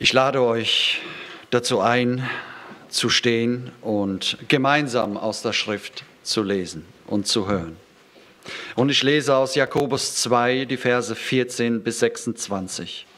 Ich lade euch dazu ein, zu stehen und gemeinsam aus der Schrift zu lesen und zu hören. Und ich lese aus Jakobus 2, die Verse 14 bis 26.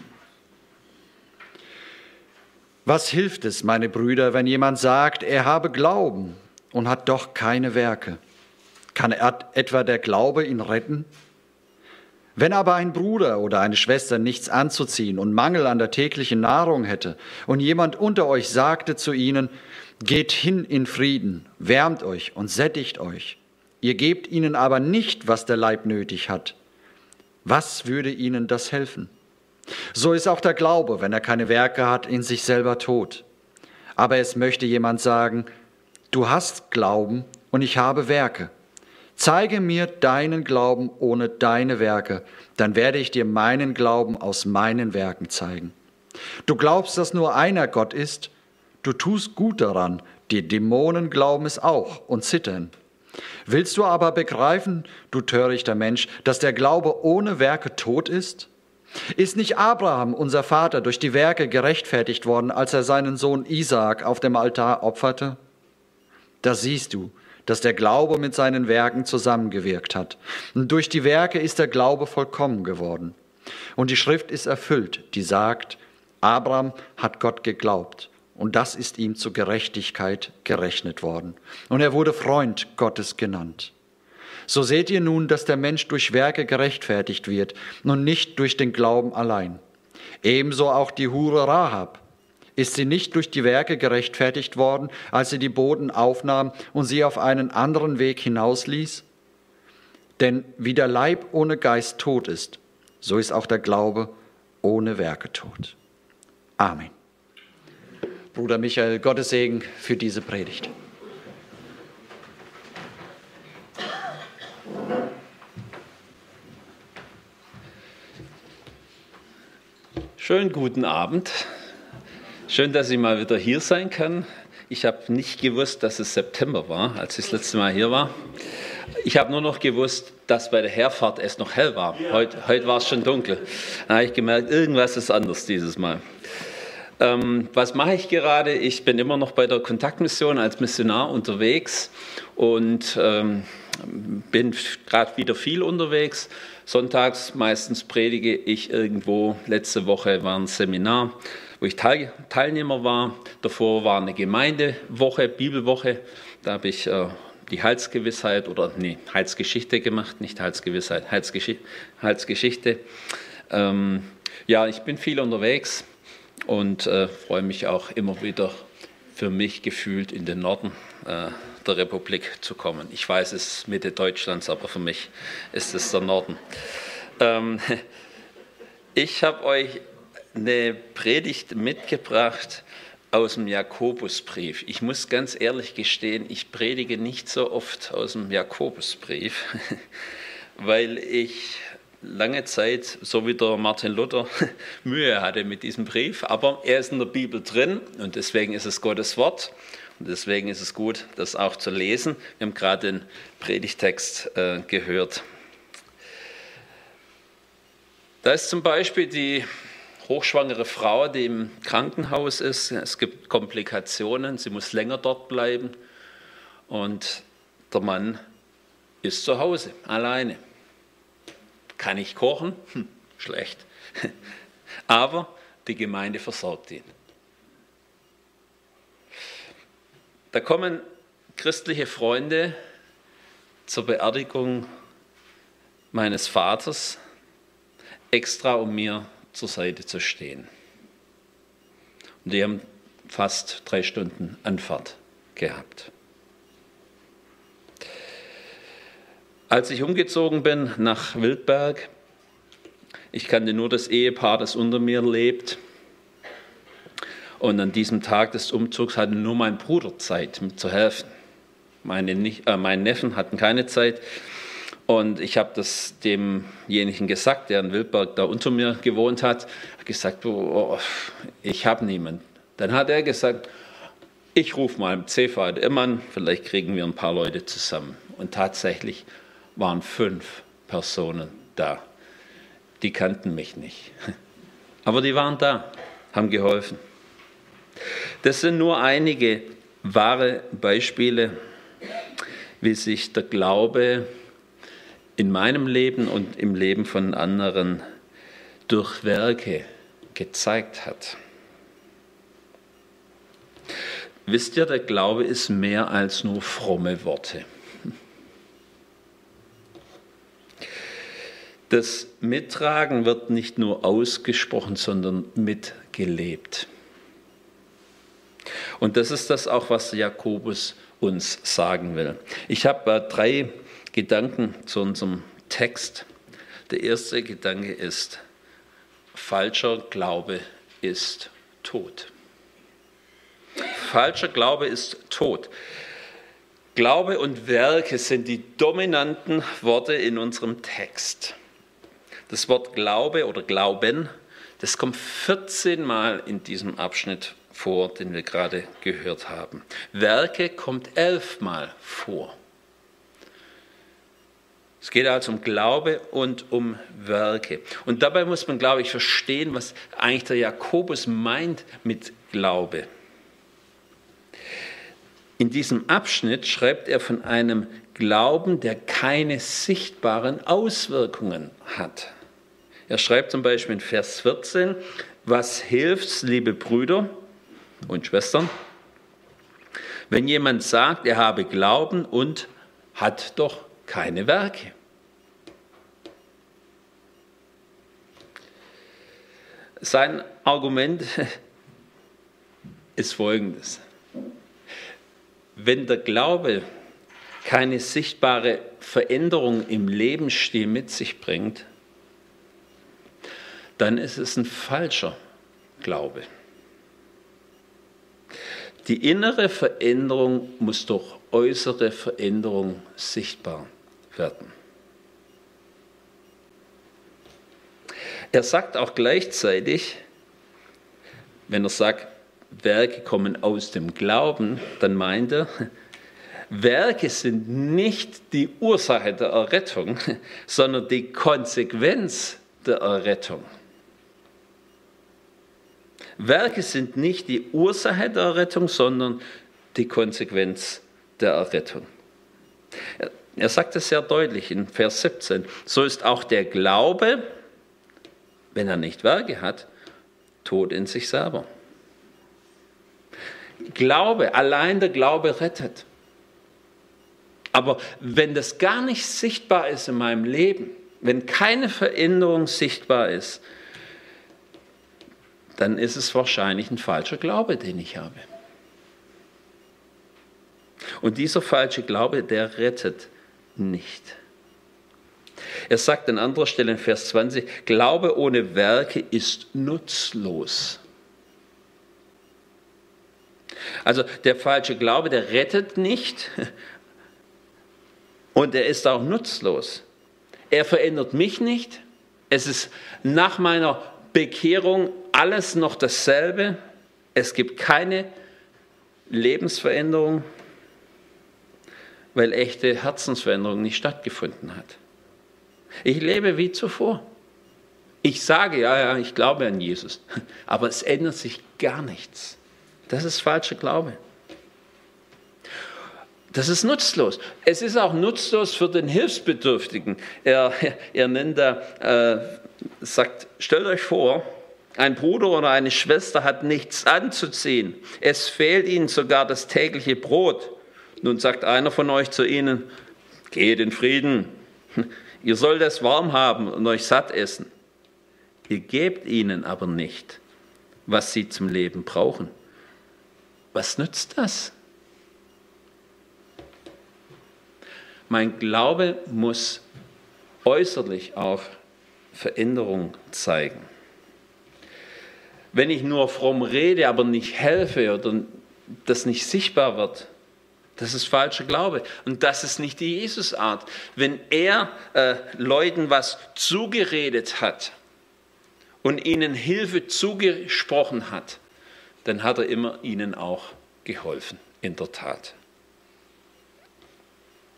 Was hilft es, meine Brüder, wenn jemand sagt, er habe Glauben und hat doch keine Werke? Kann etwa der Glaube ihn retten? Wenn aber ein Bruder oder eine Schwester nichts anzuziehen und Mangel an der täglichen Nahrung hätte und jemand unter euch sagte zu ihnen, geht hin in Frieden, wärmt euch und sättigt euch, ihr gebt ihnen aber nicht, was der Leib nötig hat, was würde ihnen das helfen? So ist auch der Glaube, wenn er keine Werke hat, in sich selber tot. Aber es möchte jemand sagen, du hast Glauben und ich habe Werke. Zeige mir deinen Glauben ohne deine Werke, dann werde ich dir meinen Glauben aus meinen Werken zeigen. Du glaubst, dass nur einer Gott ist, du tust gut daran, die Dämonen glauben es auch und zittern. Willst du aber begreifen, du törichter Mensch, dass der Glaube ohne Werke tot ist? Ist nicht Abraham, unser Vater, durch die Werke gerechtfertigt worden, als er seinen Sohn Isaak auf dem Altar opferte? Da siehst du, dass der Glaube mit seinen Werken zusammengewirkt hat. Und durch die Werke ist der Glaube vollkommen geworden. Und die Schrift ist erfüllt, die sagt, Abraham hat Gott geglaubt und das ist ihm zur Gerechtigkeit gerechnet worden. Und er wurde Freund Gottes genannt. So seht ihr nun, dass der Mensch durch Werke gerechtfertigt wird und nicht durch den Glauben allein. Ebenso auch die Hure Rahab. Ist sie nicht durch die Werke gerechtfertigt worden, als sie die Boten aufnahm und sie auf einen anderen Weg hinausließ? Denn wie der Leib ohne Geist tot ist, so ist auch der Glaube ohne Werke tot. Amen. Bruder Michael, Gottes Segen für diese Predigt. Schönen guten Abend. Schön, dass ich mal wieder hier sein kann. Ich habe nicht gewusst, dass es September war, als ich das letzte Mal hier war. Ich habe nur noch gewusst, dass bei der Herfahrt es noch hell war. Heute war es schon dunkel. Da habe ich gemerkt, irgendwas ist anders dieses Mal. Was mache ich gerade? Ich bin immer noch bei der Kontaktmission als Missionar unterwegs und bin gerade wieder viel unterwegs. Sonntags meistens predige ich irgendwo. Letzte Woche war ein Seminar, wo ich Teilnehmer war. Davor war eine Gemeindewoche, Bibelwoche. Da habe ich die Heilsgewissheit Heilsgeschichte gemacht, nicht Heilsgewissheit, Heilsgeschichte. Ja, ich bin viel unterwegs und freue mich auch immer wieder für mich gefühlt in den Norden der Republik zu kommen. Ich weiß, es ist Mitte Deutschlands, aber für mich ist es der Norden. Ich habe euch eine Predigt mitgebracht aus dem Jakobusbrief. Ich muss ganz ehrlich gestehen, ich predige nicht so oft aus dem Jakobusbrief, weil ich lange Zeit, so wie der Martin Luther, Mühe hatte mit diesem Brief. Aber er ist in der Bibel drin und deswegen ist es Gottes Wort. Und deswegen ist es gut, das auch zu lesen. Wir haben gerade den Predigtext gehört. Da ist zum Beispiel die hochschwangere Frau, die im Krankenhaus ist. Es gibt Komplikationen, sie muss länger dort bleiben. Und der Mann ist zu Hause, alleine. Kann ich kochen? Schlecht. Aber die Gemeinde versorgt ihn. Da kommen christliche Freunde zur Beerdigung meines Vaters, extra um mir zur Seite zu stehen. Und die haben fast 3 Stunden Anfahrt gehabt. Als ich umgezogen bin nach Wildberg, ich kannte nur das Ehepaar, das unter mir lebt. Und an diesem Tag des Umzugs hatte nur mein Bruder Zeit, mir zu helfen. Meine Neffen hatten keine Zeit. Und ich habe das demjenigen gesagt, der in Wildberg da unter mir gewohnt hat, gesagt, oh, ich habe niemanden. Dann hat er gesagt, ich rufe mal CVM an, vielleicht kriegen wir ein paar Leute zusammen. Und tatsächlich waren 5 Personen da. Die kannten mich nicht. Aber die waren da. haben geholfen. Das sind nur einige wahre Beispiele, wie sich der Glaube in meinem Leben und im Leben von anderen durch Werke gezeigt hat. Wisst ihr, der Glaube ist mehr als nur fromme Worte. Das Mittragen wird nicht nur ausgesprochen, sondern mitgelebt. Und das ist das auch, was Jakobus uns sagen will. Ich habe 3 Gedanken zu unserem Text. Der erste Gedanke ist, falscher Glaube ist tot. Falscher Glaube ist tot. Glaube und Werke sind die dominanten Worte in unserem Text. Das Wort Glaube oder Glauben, das kommt 14 Mal in diesem Abschnitt vor, den wir gerade gehört haben. Werke kommt 11 Mal vor. Es geht also um Glaube und um Werke. Und dabei muss man, glaube ich, verstehen, was eigentlich der Jakobus meint mit Glaube. In diesem Abschnitt schreibt er von einem Glauben, der keine sichtbaren Auswirkungen hat. Er schreibt zum Beispiel in Vers 14, was hilft's, liebe Brüder und Schwestern, wenn jemand sagt, er habe Glauben und hat doch keine Werke. Sein Argument ist folgendes. Wenn der Glaube keine sichtbare Veränderung im Lebensstil mit sich bringt, dann ist es ein falscher Glaube. Die innere Veränderung muss durch äußere Veränderung sichtbar werden. Er sagt auch gleichzeitig, wenn er sagt, Werke kommen aus dem Glauben, dann meint er, Werke sind nicht die Ursache der Errettung, sondern die Konsequenz der Errettung. Werke sind nicht die Ursache der Errettung, sondern die Konsequenz der Errettung. Er sagt es sehr deutlich in Vers 17. So ist auch der Glaube, wenn er nicht Werke hat, tot in sich selber. Glaube, allein der Glaube rettet. Aber wenn das gar nicht sichtbar ist in meinem Leben, wenn keine Veränderung sichtbar ist, dann ist es wahrscheinlich ein falscher Glaube, den ich habe. Und dieser falsche Glaube, der rettet nicht. Er sagt an anderer Stelle in Vers 20, Glaube ohne Werke ist nutzlos. Also der falsche Glaube, der rettet nicht und er ist auch nutzlos. Er verändert mich nicht. Es ist nach meiner Bekehrung alles noch dasselbe. Es gibt keine Lebensveränderung, weil echte Herzensveränderung nicht stattgefunden hat. Ich lebe wie zuvor. Ich sage, ja, ich glaube an Jesus, aber es ändert sich gar nichts. Das ist falscher Glaube. Das ist nutzlos. Es ist auch nutzlos für den Hilfsbedürftigen. Er nennt da, sagt, stellt euch vor, ein Bruder oder eine Schwester hat nichts anzuziehen. Es fehlt ihnen sogar das tägliche Brot. Nun sagt einer von euch zu ihnen, geht in Frieden. Ihr sollt es warm haben und euch satt essen. Ihr gebt ihnen aber nicht, was sie zum Leben brauchen. Was nützt das? Mein Glaube muss äußerlich auch Veränderung zeigen. Wenn ich nur fromm rede, aber nicht helfe oder das nicht sichtbar wird, das ist falscher Glaube. Und das ist nicht die Jesusart. Wenn er Leuten was zugeredet hat und ihnen Hilfe zugesprochen hat, dann hat er immer ihnen auch geholfen, in der Tat.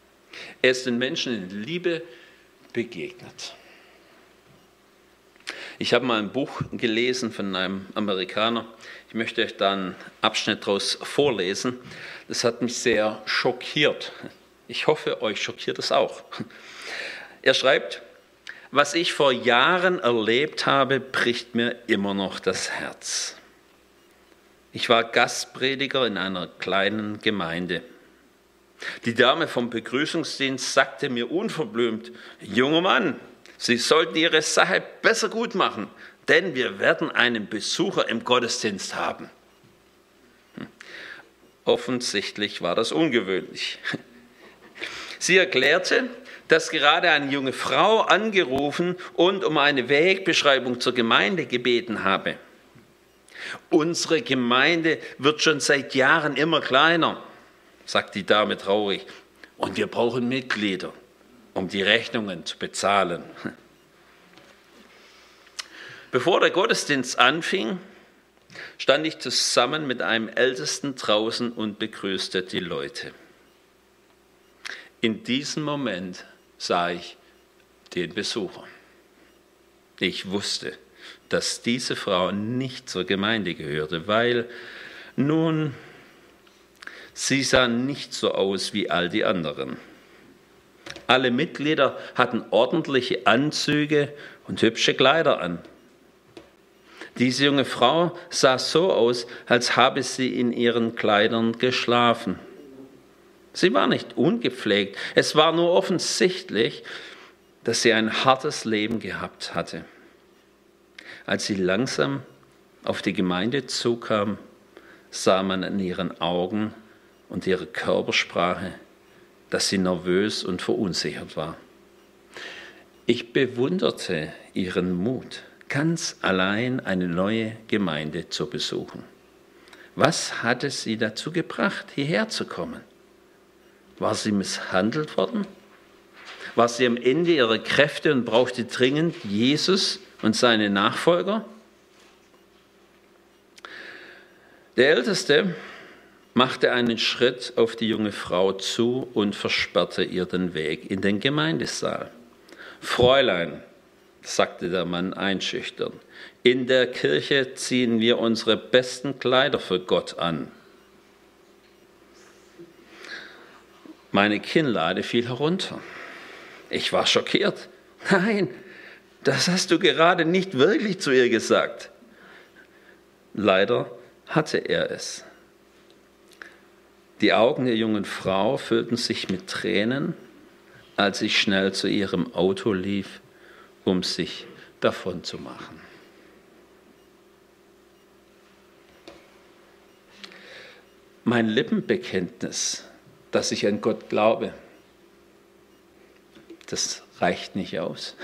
Er ist den Menschen in Liebe begegnet. Ich habe mal ein Buch gelesen von einem Amerikaner. Ich möchte euch da einen Abschnitt daraus vorlesen. Das hat mich sehr schockiert. Ich hoffe, euch schockiert es auch. Er schreibt: Was ich vor Jahren erlebt habe, bricht mir immer noch das Herz. Ich war Gastprediger in einer kleinen Gemeinde. Die Dame vom Begrüßungsdienst sagte mir unverblümt: Junger Mann, Sie sollten Ihre Sache besser gut machen, denn wir werden einen Besucher im Gottesdienst haben. Offensichtlich war das ungewöhnlich. Sie erklärte, dass gerade eine junge Frau angerufen und um eine Wegbeschreibung zur Gemeinde gebeten habe. Unsere Gemeinde wird schon seit Jahren immer kleiner, sagt die Dame traurig, und wir brauchen Mitglieder, um die Rechnungen zu bezahlen. Bevor der Gottesdienst anfing, stand ich zusammen mit einem Ältesten draußen und begrüßte die Leute. In diesem Moment sah ich den Besucher. Ich wusste, dass diese Frau nicht zur Gemeinde gehörte, weil nun, sie sah nicht so aus wie all die anderen. Alle Mitglieder hatten ordentliche Anzüge und hübsche Kleider an. Diese junge Frau sah so aus, als habe sie in ihren Kleidern geschlafen. Sie war nicht ungepflegt, es war nur offensichtlich, dass sie ein hartes Leben gehabt hatte. Als sie langsam auf die Gemeinde zukam, sah man an ihren Augen und ihrer Körpersprache, dass sie nervös und verunsichert war. Ich bewunderte ihren Mut, ganz allein eine neue Gemeinde zu besuchen. Was hatte sie dazu gebracht, hierher zu kommen? War sie misshandelt worden? War sie am Ende ihrer Kräfte und brauchte dringend Jesus und seine Nachfolger? Der Älteste machte einen Schritt auf die junge Frau zu und versperrte ihr den Weg in den Gemeindesaal. Fräulein, sagte der Mann einschüchtern, in der Kirche ziehen wir unsere besten Kleider für Gott an. Meine Kinnlade fiel herunter. Ich war schockiert. Nein, das hast du gerade nicht wirklich zu ihr gesagt. Leider hatte er es. Die Augen der jungen Frau füllten sich mit Tränen, als ich schnell zu ihrem Auto lief, um sich davon zu machen. Mein Lippenbekenntnis, dass ich an Gott glaube, das reicht nicht aus.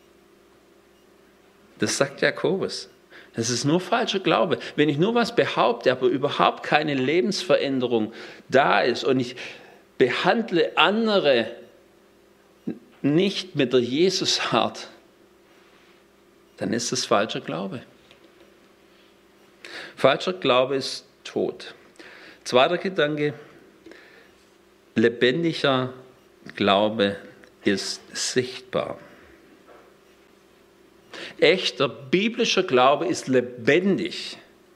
Das sagt Jakobus. Das ist nur falscher Glaube. Wenn ich nur was behaupte, aber überhaupt keine Lebensveränderung da ist und ich behandle andere nicht mit der Jesusart, dann ist es falscher Glaube. Falscher Glaube ist tot. Zweiter Gedanke: Lebendiger Glaube ist sichtbar. Echter biblischer Glaube ist lebendig.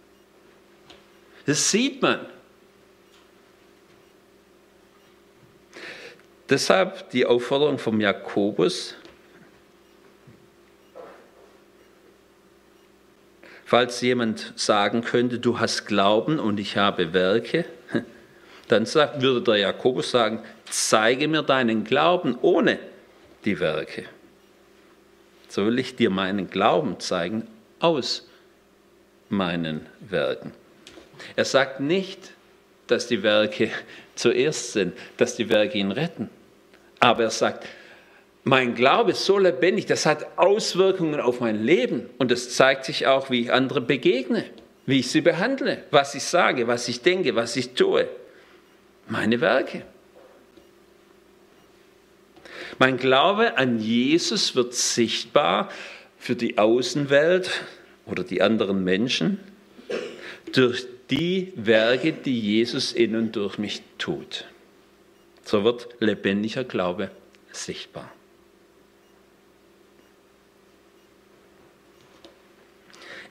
Das sieht man. Deshalb die Aufforderung vom Jakobus: Falls jemand sagen könnte, du hast Glauben und ich habe Werke, dann würde der Jakobus sagen, zeige mir deinen Glauben ohne die Werke. So will ich dir meinen Glauben zeigen aus meinen Werken. Er sagt nicht, dass die Werke zuerst sind, dass die Werke ihn retten. Aber er sagt, mein Glaube ist so lebendig, das hat Auswirkungen auf mein Leben. Und das zeigt sich auch, wie ich andere begegne, wie ich sie behandle, was ich sage, was ich denke, was ich tue. Meine Werke. Mein Glaube an Jesus wird sichtbar für die Außenwelt oder die anderen Menschen durch die Werke, die Jesus in und durch mich tut. So wird lebendiger Glaube sichtbar.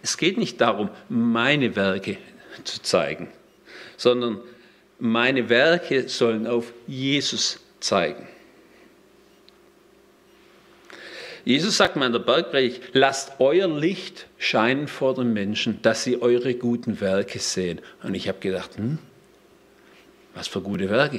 Es geht nicht darum, meine Werke zu zeigen, sondern meine Werke sollen auf Jesus zeigen. Jesus sagt mal in der Bergpredigt, lasst euer Licht scheinen vor den Menschen, dass sie eure guten Werke sehen. Und ich habe gedacht, was für gute Werke.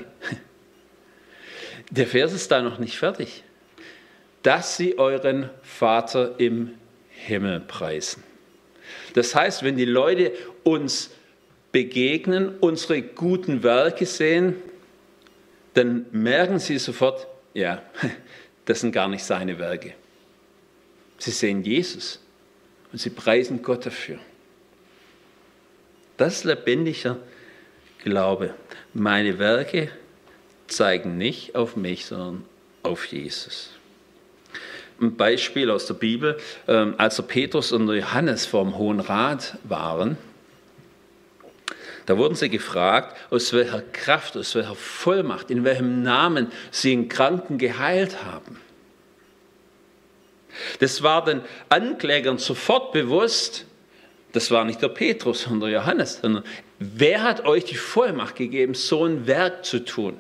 Der Vers ist da noch nicht fertig. Dass sie euren Vater im Himmel preisen. Das heißt, wenn die Leute uns begegnen, unsere guten Werke sehen, dann merken sie sofort, ja, das sind gar nicht seine Werke. Sie sehen Jesus und sie preisen Gott dafür. Das ist lebendiger Glaube. Meine Werke zeigen nicht auf mich, sondern auf Jesus. Ein Beispiel aus der Bibel, als der Petrus und der Johannes vor dem Hohen Rat waren, da wurden sie gefragt, aus welcher Kraft, aus welcher Vollmacht, in welchem Namen sie einen Kranken geheilt haben. Das war den Anklägern sofort bewusst, das war nicht der Petrus, sondern der Johannes, sondern wer hat euch die Vollmacht gegeben, so ein Werk zu tun?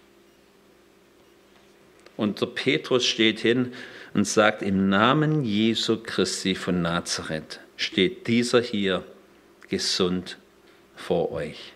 Und der Petrus steht hin und sagt, im Namen Jesu Christi von Nazareth steht dieser hier gesund vor euch.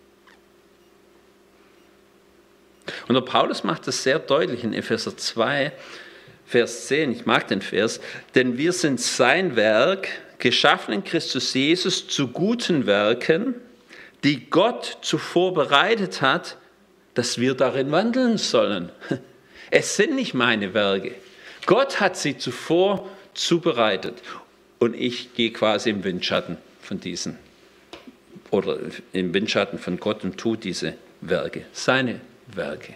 Und der Paulus macht das sehr deutlich in Epheser 2, Vers 10, ich mag den Vers, denn wir sind sein Werk, geschaffen in Christus Jesus zu guten Werken, die Gott zuvor bereitet hat, dass wir darin wandeln sollen. Es sind nicht meine Werke. Gott hat sie zuvor zubereitet und ich gehe quasi im Windschatten von diesen, oder im Windschatten von Gott und tue diese Werke, seine Werke.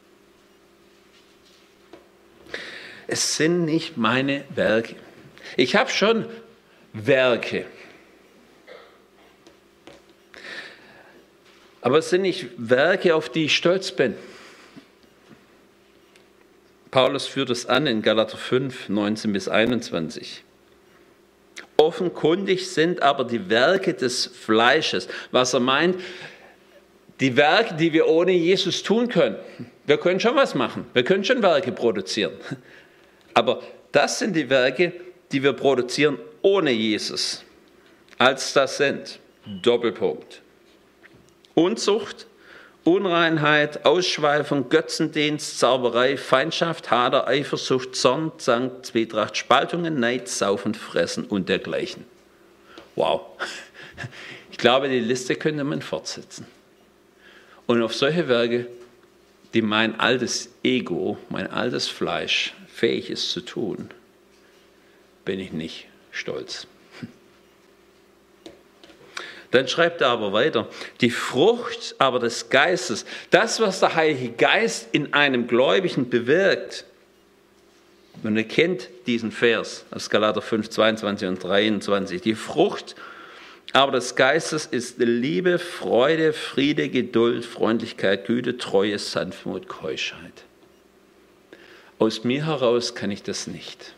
Es sind nicht meine Werke. Ich habe schon Werke. Aber es sind nicht Werke, auf die ich stolz bin. Paulus führt es an in Galater 5, 19 bis 21. Offenkundig sind aber die Werke des Fleisches. Was er meint, die Werke, die wir ohne Jesus tun können. Wir können schon was machen. Wir können schon Werke produzieren. Aber das sind die Werke, die wir produzieren ohne Jesus. Als das sind, Doppelpunkt. Unzucht, Unreinheit, Ausschweifung, Götzendienst, Zauberei, Feindschaft, Hader, Eifersucht, Zorn, Zank, Zwietracht, Spaltungen, Neid, Saufen, Fressen und dergleichen. Wow. Ich glaube, die Liste könnte man fortsetzen. Und auf solche Werke, die mein altes Ego, mein altes Fleisch fähig ist zu tun, bin ich nicht stolz. Dann schreibt er aber weiter, die Frucht aber des Geistes, das, was der Heilige Geist in einem Gläubigen bewirkt, und ihr kennt diesen Vers aus Galater 5, 22 und 23, die Frucht aber des Geistes ist Liebe, Freude, Friede, Geduld, Freundlichkeit, Güte, Treue, Sanftmut, Keuschheit. Aus mir heraus kann ich das nicht.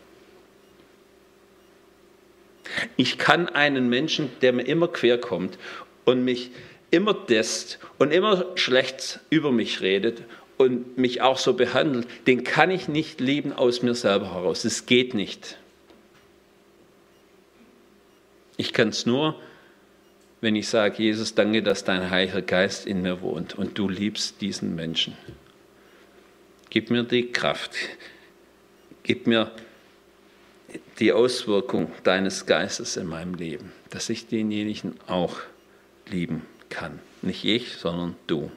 Ich kann einen Menschen, der mir immer quer kommt und mich immer disst und immer schlecht über mich redet und mich auch so behandelt, den kann ich nicht lieben aus mir selber heraus. Es geht nicht. Ich kann es nur, wenn ich sage, Jesus, danke, dass dein Heiliger Geist in mir wohnt und du liebst diesen Menschen. Gib mir die Kraft, gib mir die Auswirkung deines Geistes in meinem Leben, dass ich denjenigen auch lieben kann. Nicht ich, sondern du.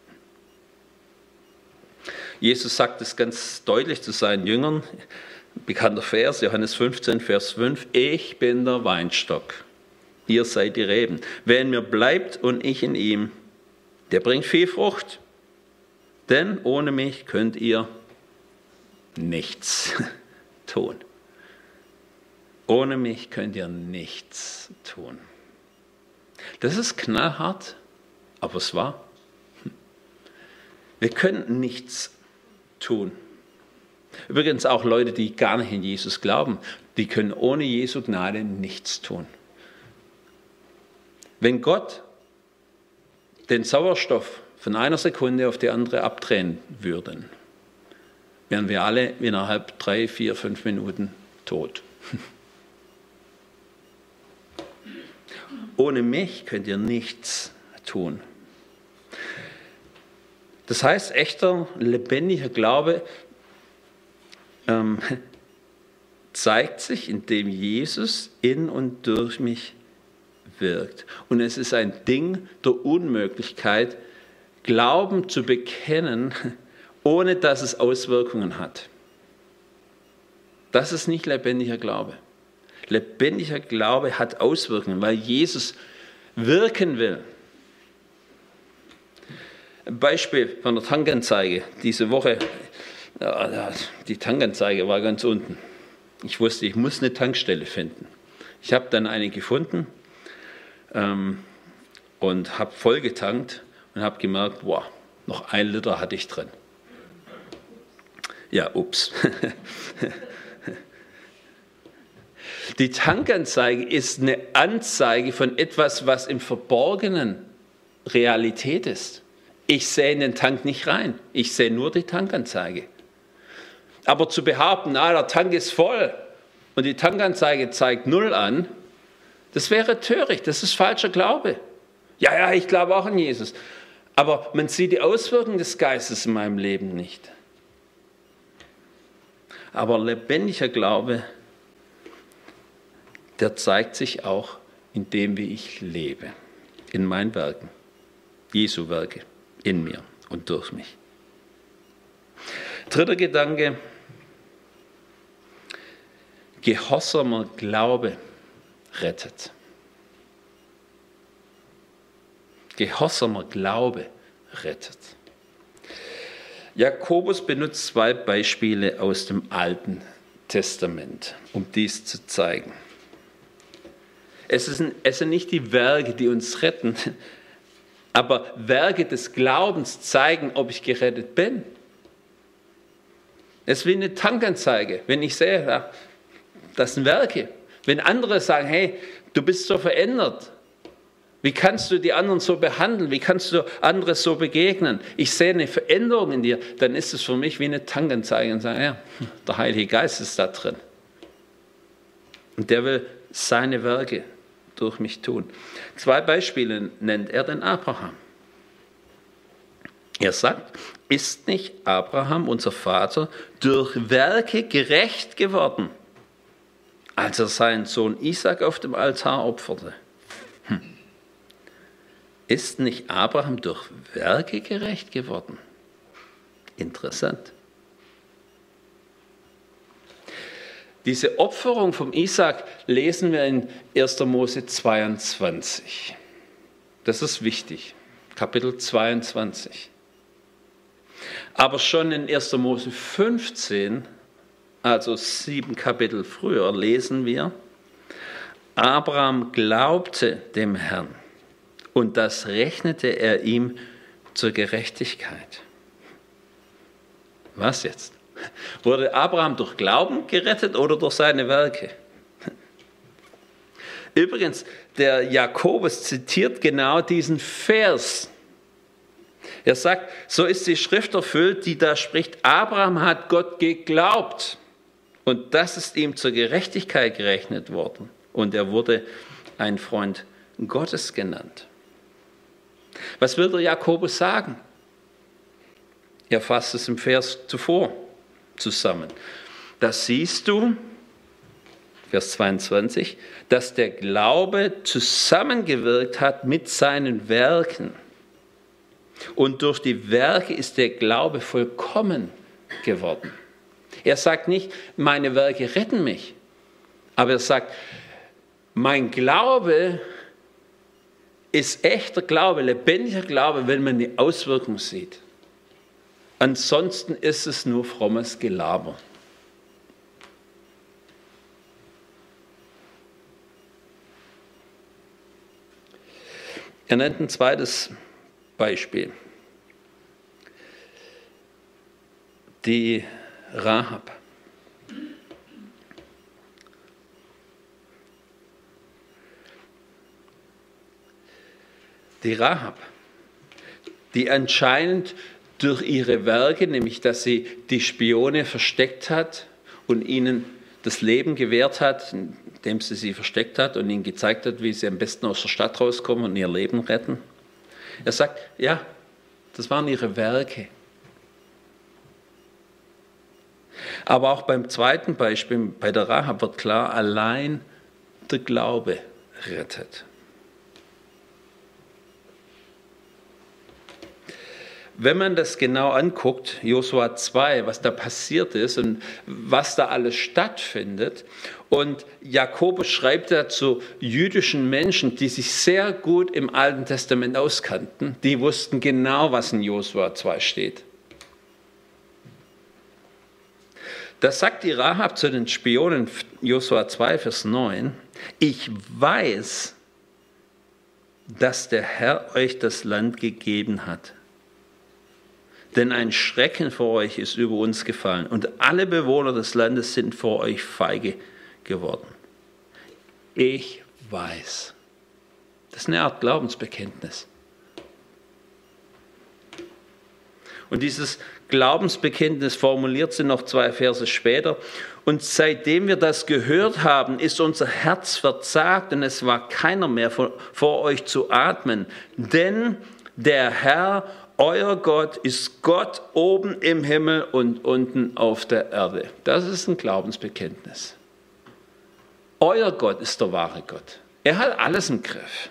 Jesus sagt es ganz deutlich zu seinen Jüngern, bekannter Vers, Johannes 15, Vers 5, ich bin der Weinstock, ihr seid die Reben. Wer in mir bleibt und ich in ihm, der bringt viel Frucht, denn ohne mich könnt ihr nichts tun. Ohne mich könnt ihr nichts tun. Das ist knallhart, aber es war. Wir können nichts tun. Übrigens auch Leute, die gar nicht in Jesus glauben, die können ohne Jesu Gnade nichts tun. Wenn Gott den Sauerstoff von einer Sekunde auf die andere abdrehen würde, wären wir alle innerhalb 3, 4, 5 Minuten tot. Ohne mich könnt ihr nichts tun. Das heißt, echter, lebendiger Glaube zeigt sich, indem Jesus in und durch mich wirkt. Und es ist ein Ding der Unmöglichkeit, Glauben zu bekennen, ohne dass es Auswirkungen hat. Das ist nicht lebendiger Glaube. Lebendiger Glaube hat Auswirkungen, weil Jesus wirken will. Ein Beispiel von der Tankanzeige. Diese Woche, die Tankanzeige war ganz unten. Ich wusste, ich muss eine Tankstelle finden. Ich habe dann eine gefunden und habe voll getankt und habe gemerkt, wow, noch 1 Liter hatte ich drin. Ja, ups. Die Tankanzeige ist eine Anzeige von etwas, was im Verborgenen Realität ist. Ich sehe in den Tank nicht rein, ich sehe nur die Tankanzeige. Aber zu behaupten, der Tank ist voll und die Tankanzeige zeigt 0 an, das wäre töricht, das ist falscher Glaube. Ja, ich glaube auch an Jesus. Aber man sieht die Auswirkungen des Geistes in meinem Leben nicht. Aber lebendiger Glaube, der zeigt sich auch in dem, wie ich lebe, in meinen Werken, Jesu Werke, in mir und durch mich. 3. Gedanke, gehorsamer Glaube rettet. Gehorsamer Glaube rettet. Jakobus benutzt 2 Beispiele aus dem Alten Testament, um dies zu zeigen. Es sind nicht die Werke, die uns retten, aber Werke des Glaubens zeigen, ob ich gerettet bin. Es ist wie eine Tankanzeige. Wenn ich sehe, das sind Werke. Wenn andere sagen, hey, du bist so verändert, wie kannst du die anderen so behandeln? Wie kannst du andere so begegnen? Ich sehe eine Veränderung in dir. Dann ist es für mich wie eine Tankanzeige und sage, ja, der Heilige Geist ist da drin. Und der will seine Werke durch mich tun. 2 Beispiele nennt er den Abraham. Er sagt, ist nicht Abraham, unser Vater, durch Werke gerecht geworden, als er seinen Sohn Isaac auf dem Altar opferte? Ist nicht Abraham durch Werke gerecht geworden? Interessant. Diese Opferung vom Isaac lesen wir in 1. Mose 22. Das ist wichtig. Kapitel 22. Aber schon in 1. Mose 15, also 7 Kapitel früher, lesen wir, Abraham glaubte dem Herrn und das rechnete er ihm zur Gerechtigkeit. Was jetzt? Wurde Abraham durch Glauben gerettet oder durch seine Werke? Übrigens, der Jakobus zitiert genau diesen Vers. Er sagt, so ist die Schrift erfüllt, die da spricht, Abraham hat Gott geglaubt und das ist ihm zur Gerechtigkeit gerechnet worden. Und er wurde ein Freund Gottes genannt. Was will der Jakobus sagen? Er fasst es im Vers zuvor zusammen. Das siehst du, Vers 22, dass der Glaube zusammengewirkt hat mit seinen Werken. Und durch die Werke ist der Glaube vollkommen geworden. Er sagt nicht, meine Werke retten mich, aber er sagt, mein Glaube ist echter Glaube, lebendiger Glaube, wenn man die Auswirkung sieht. Ansonsten ist es nur frommes Gelaber. Er nennt ein zweites Beispiel. Die Rahab. die Rahab, die anscheinend durch ihre Werke, nämlich dass sie die Spione versteckt hat und ihnen das Leben gewährt hat, indem sie versteckt hat und ihnen gezeigt hat, wie sie am besten aus der Stadt rauskommen und ihr Leben retten. Er sagt, ja, das waren ihre Werke. Aber auch beim zweiten Beispiel, bei der Rahab, wird klar, allein der Glaube rettet. Wenn man das genau anguckt, Josua 2, was da passiert ist und was da alles stattfindet, und Jakobus schreibt da zu jüdischen Menschen, die sich sehr gut im Alten Testament auskannten, die wussten genau, was in Josua 2 steht. Da sagt die Rahab zu den Spionen, Josua 2, Vers 9, ich weiß, dass der Herr euch das Land gegeben hat. Denn ein Schrecken vor euch ist über uns gefallen und alle Bewohner des Landes sind vor euch feige geworden. Ich weiß. Das ist eine Art Glaubensbekenntnis. Und dieses Glaubensbekenntnis formuliert sie noch 2 Verse später. Und seitdem wir das gehört haben, ist unser Herz verzagt und es war keiner mehr vor euch zu atmen. Denn der Herr, euer Gott, ist Gott oben im Himmel und unten auf der Erde. Das ist ein Glaubensbekenntnis. Euer Gott ist der wahre Gott. Er hat alles im Griff.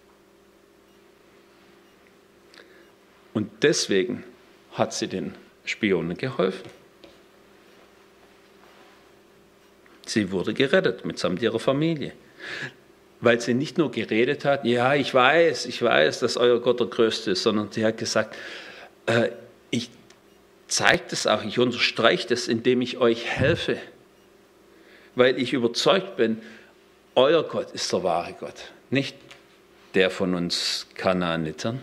Und deswegen hat sie den Spionen geholfen. Sie wurde gerettet mitsamt ihrer Familie. Weil sie nicht nur geredet hat, ja, ich weiß, dass euer Gott der Größte ist, sondern sie hat gesagt, ich zeige das auch, ich unterstreiche das, indem ich euch helfe. Weil ich überzeugt bin, euer Gott ist der wahre Gott, nicht der von uns Kanaanitern.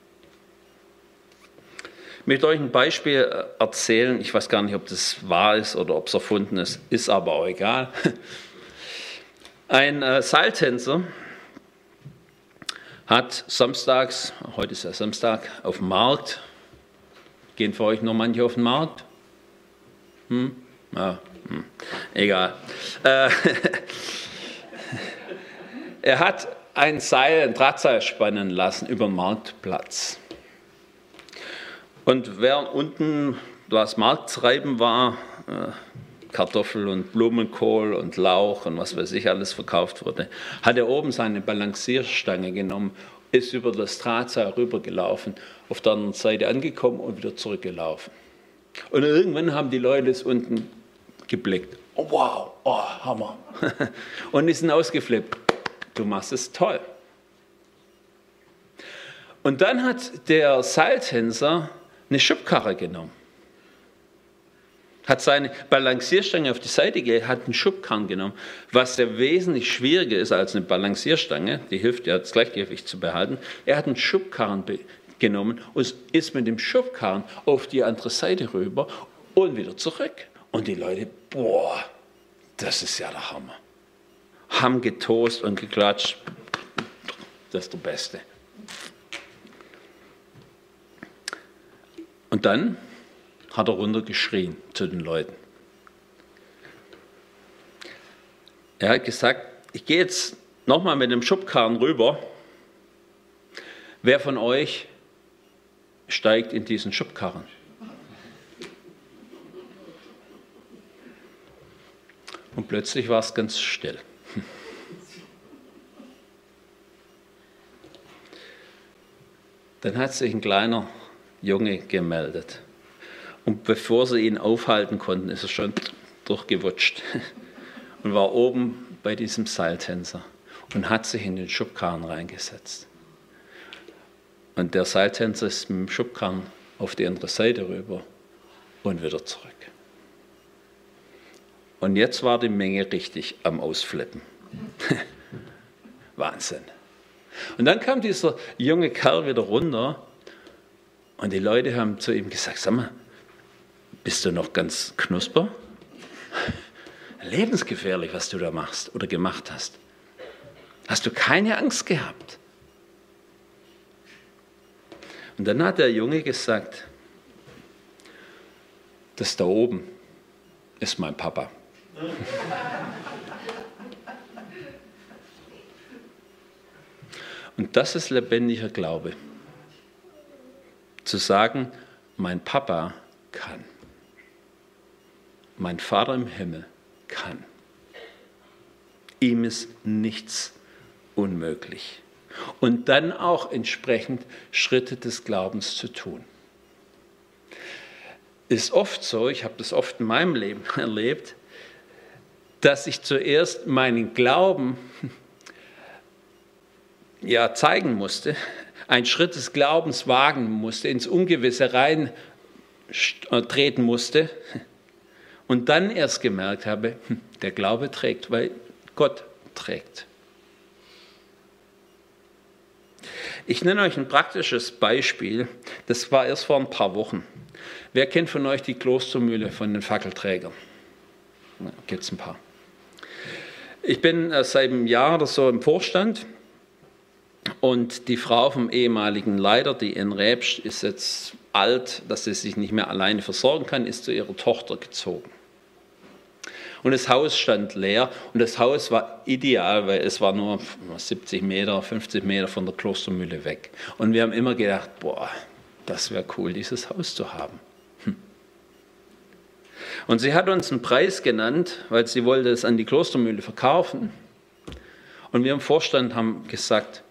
Ich möchte euch ein Beispiel erzählen, ich weiß gar nicht, ob das wahr ist oder ob es erfunden ist aber auch egal. Ein Seiltänzer hat samstags, heute ist ja Samstag, auf dem Markt, gehen für euch noch manche auf den Markt? Egal. Er hat ein Drahtseil spannen lassen über den Marktplatz. Und während unten das Markttreiben war, Kartoffel und Blumenkohl und Lauch und was weiß ich alles verkauft wurde, hat er oben seine Balancierstange genommen, ist über das Drahtseil rübergelaufen, auf der anderen Seite angekommen und wieder zurückgelaufen. Und irgendwann haben die Leute es unten geblickt. Oh wow, oh Hammer. Und die sind ausgeflippt. Du machst es toll. Und dann hat der Seiltänzer eine Schubkarre genommen. Hat seine Balancierstange auf die Seite gelegt, hat einen Schubkarren genommen, was ja wesentlich schwieriger ist als eine Balancierstange, die hilft ja, das Gleichgewicht zu behalten. Er hat einen Schubkarren genommen und ist mit dem Schubkarren auf die andere Seite rüber und wieder zurück. Und die Leute, boah, das ist ja der Hammer. Haben getoast und geklatscht, das ist der Beste. Und dann hat er runtergeschrien zu den Leuten. Er hat gesagt, ich gehe jetzt nochmal mit dem Schubkarren rüber. Wer von euch steigt in diesen Schubkarren? Und plötzlich war es ganz still. Dann hat sich ein kleiner Junge gemeldet. Und bevor sie ihn aufhalten konnten, ist er schon durchgewutscht und war oben bei diesem Seiltänzer und hat sich in den Schubkarren reingesetzt. Und der Seiltänzer ist mit dem Schubkarren auf die andere Seite rüber und wieder zurück. Und jetzt war die Menge richtig am Ausflippen. Wahnsinn. Und dann kam dieser junge Kerl wieder runter und die Leute haben zu ihm gesagt, sag mal, bist du noch ganz knusper? Lebensgefährlich, was du da machst oder gemacht hast. Hast du keine Angst gehabt? Und dann hat der Junge gesagt, das da oben ist mein Papa. Und das ist lebendiger Glaube. Zu sagen, mein Papa kann. Mein Vater im Himmel kann. Ihm ist nichts unmöglich. Und dann auch entsprechend Schritte des Glaubens zu tun. Ist oft so, ich habe das oft in meinem Leben erlebt, dass ich zuerst meinen Glauben zeigen musste, einen Schritt des Glaubens wagen musste, ins Ungewisse rein treten musste und dann erst gemerkt habe, der Glaube trägt, weil Gott trägt. Ich nenne euch ein praktisches Beispiel, das war erst vor ein paar Wochen. Wer kennt von euch die Klostermühle von den Fackelträgern? Gibt es ein paar. Ich bin seit einem Jahr oder so im Vorstand und die Frau vom ehemaligen Leiter, die in Räbsch, ist jetzt alt, dass sie sich nicht mehr alleine versorgen kann, ist zu ihrer Tochter gezogen. Und das Haus stand leer und das Haus war ideal, weil es war nur 70 Meter, 50 Meter von der Klostermühle weg. Und wir haben immer gedacht, boah, das wäre cool, dieses Haus zu haben. Und sie hat uns einen Preis genannt, weil sie wollte es an die Klostermühle verkaufen. Und wir im Vorstand haben gesagt,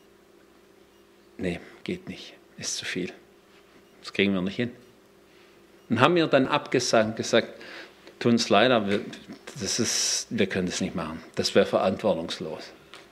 nee, geht nicht, ist zu viel. Das kriegen wir nicht hin. Und haben mir dann abgesagt und gesagt, tut uns leid, aber wir können das nicht machen. Das wäre verantwortungslos.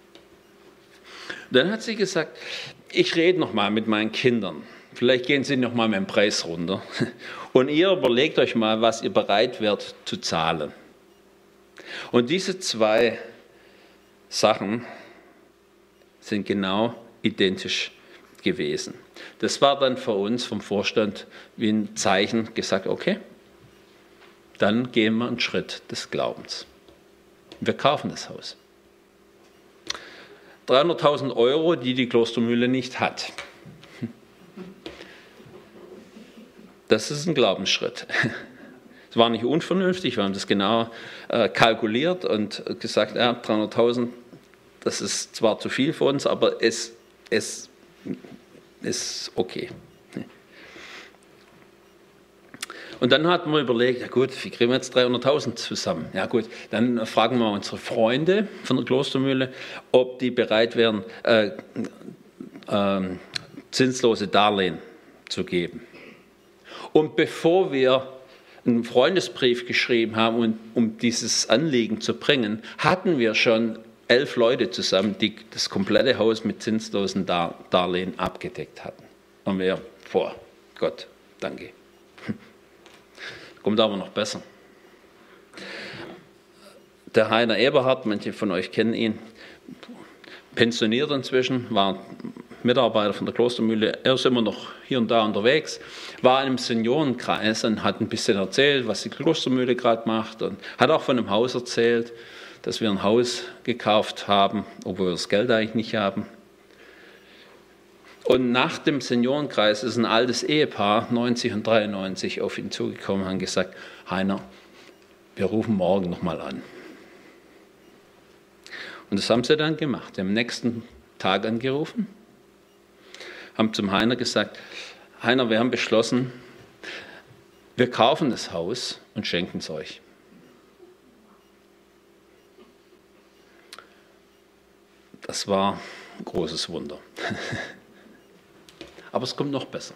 Dann hat sie gesagt, ich rede noch mal mit meinen Kindern. Vielleicht gehen sie noch mal mit dem Preis runter. Und ihr überlegt euch mal, was ihr bereit wärt zu zahlen. Und diese zwei Sachen sind genau identisch gewesen. Das war dann für uns vom Vorstand wie ein Zeichen, gesagt, okay, dann gehen wir einen Schritt des Glaubens. Wir kaufen das Haus. 300.000 Euro, die die Klostermühle nicht hat. Das ist ein Glaubensschritt. Es war nicht unvernünftig, wir haben das genau kalkuliert und gesagt, ja, 300.000, das ist zwar zu viel für uns, aber es ist okay. Und dann hat man überlegt, ja gut, wie kriegen wir jetzt 300.000 zusammen? Ja gut, dann fragen wir unsere Freunde von der Klostermühle, ob die bereit wären, zinslose Darlehen zu geben. Und bevor wir einen Freundesbrief geschrieben haben, um dieses Anliegen zu bringen, hatten wir schon 11 Leute zusammen, die das komplette Haus mit zinslosen Darlehen abgedeckt hatten. Und wir, vor Gott, danke. Kommt aber noch besser. Der Heiner Eberhardt, manche von euch kennen ihn, pensioniert inzwischen, war Mitarbeiter von der Klostermühle. Er ist immer noch hier und da unterwegs, war in einem Seniorenkreis und hat ein bisschen erzählt, was die Klostermühle gerade macht und hat auch von einem Haus erzählt, dass wir ein Haus gekauft haben, obwohl wir das Geld eigentlich nicht haben. Und nach dem Seniorenkreis ist ein altes Ehepaar, 90 und 93, auf ihn zugekommen und haben gesagt, Heiner, wir rufen morgen nochmal an. Und das haben sie dann gemacht. Am nächsten Tag angerufen, haben zum Heiner gesagt, Heiner, wir haben beschlossen, wir kaufen das Haus und schenken es euch. Das war ein großes Wunder. Aber es kommt noch besser.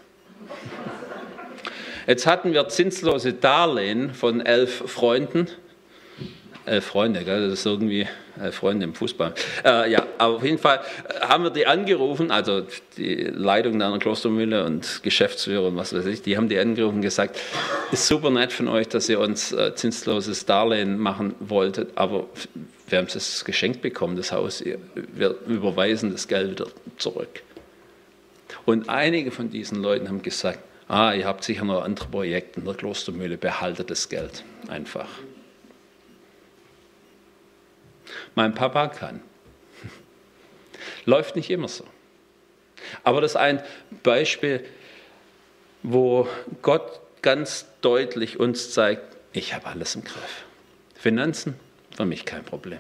Jetzt hatten wir zinslose Darlehen von 11 Freunden. 11 Freunde, gell? Das ist irgendwie 11 Freunde im Fußball. Ja, aber auf jeden Fall haben wir die angerufen, also die Leitung der Klostermühle und Geschäftsführer und was weiß ich, die haben die angerufen und gesagt, ist super nett von euch, dass ihr uns zinsloses Darlehen machen wolltet, aber wir haben es geschenkt bekommen, das Haus, wir überweisen das Geld wieder zurück. Und einige von diesen Leuten haben gesagt, ihr habt sicher noch andere Projekte in der Klostermühle, behaltet das Geld einfach. Mein Papa kann. Läuft nicht immer so. Aber das ist ein Beispiel, wo Gott ganz deutlich uns zeigt, ich habe alles im Griff. Finanzen, für mich kein Problem.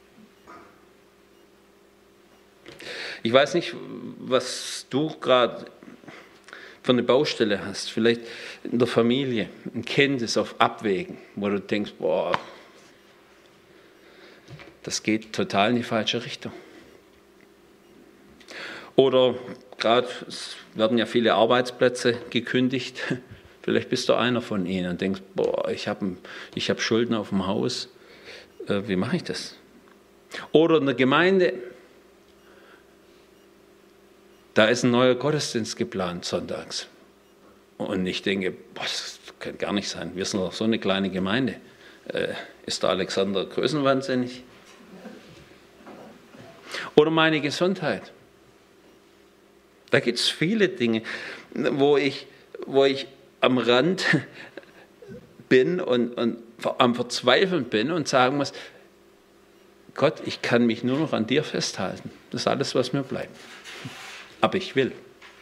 Ich weiß nicht, was du gerade für eine Baustelle hast. Vielleicht in der Familie, ein Kind ist auf Abwägen, wo du denkst, boah, das geht total in die falsche Richtung. Oder gerade, es werden ja viele Arbeitsplätze gekündigt. Vielleicht bist du einer von ihnen und denkst, boah, ich hab Schulden auf dem Haus. Wie mache ich das? Oder in der Gemeinde, da ist ein neuer Gottesdienst geplant sonntags. Und ich denke, boah, das kann gar nicht sein. Wir sind doch so eine kleine Gemeinde. Ist der Alexander größenwahnsinnig? Oder meine Gesundheit. Da gibt es viele Dinge, wo ich am Rand bin und am Verzweifeln bin und sagen muss, Gott, ich kann mich nur noch an dir festhalten. Das ist alles, was mir bleibt. Aber ich will.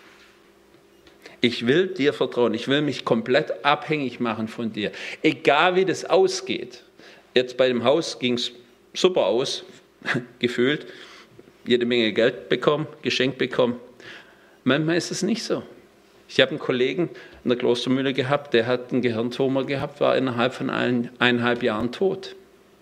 Ich will dir vertrauen. Ich will mich komplett abhängig machen von dir. Egal wie das ausgeht. Jetzt bei dem Haus ging es super aus, gefühlt. Jede Menge Geld bekommen, geschenkt bekommen. Manchmal ist es nicht so. Ich habe einen Kollegen in der Klostermühle gehabt, der hat einen Gehirntumor gehabt, war innerhalb von 1,5 Jahren tot.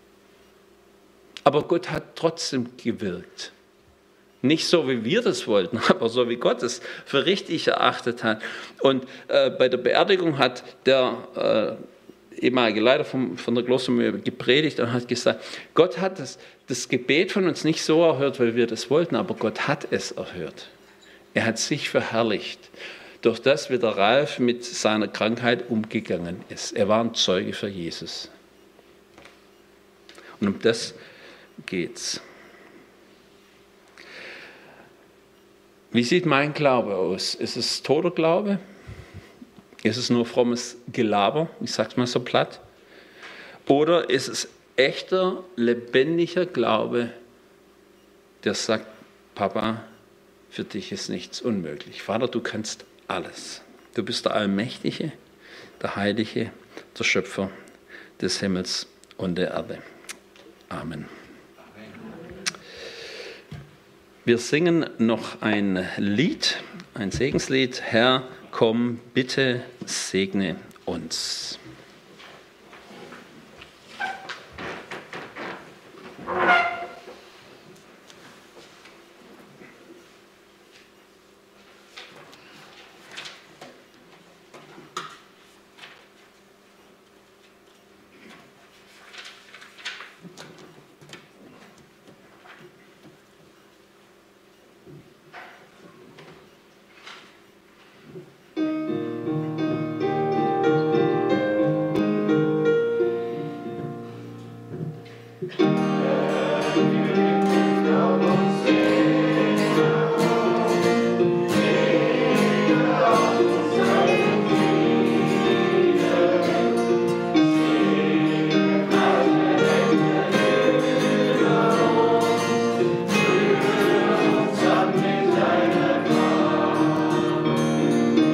Aber Gott hat trotzdem gewirkt. Nicht so, wie wir das wollten, aber so, wie Gott es für richtig erachtet hat. Und bei der Beerdigung hat der ehemalige Leiter von der Klostermühle gepredigt und hat gesagt, Gott hat das Gebet von uns nicht so erhört, weil wir das wollten, aber Gott hat es erhört. Er hat sich verherrlicht, durch das, wie der Ralf mit seiner Krankheit umgegangen ist. Er war ein Zeuge für Jesus. Und um das geht's. Wie sieht mein Glaube aus? Ist es toter Glaube? Ist es nur frommes Gelaber? Ich sage es mal so platt. Oder ist es echter, lebendiger Glaube, der sagt, Papa, für dich ist nichts unmöglich. Vater, du kannst alles. Du bist der Allmächtige, der Heilige, der Schöpfer des Himmels und der Erde. Amen. Wir singen noch ein Lied, ein Segenslied. Herr, komm, bitte segne uns.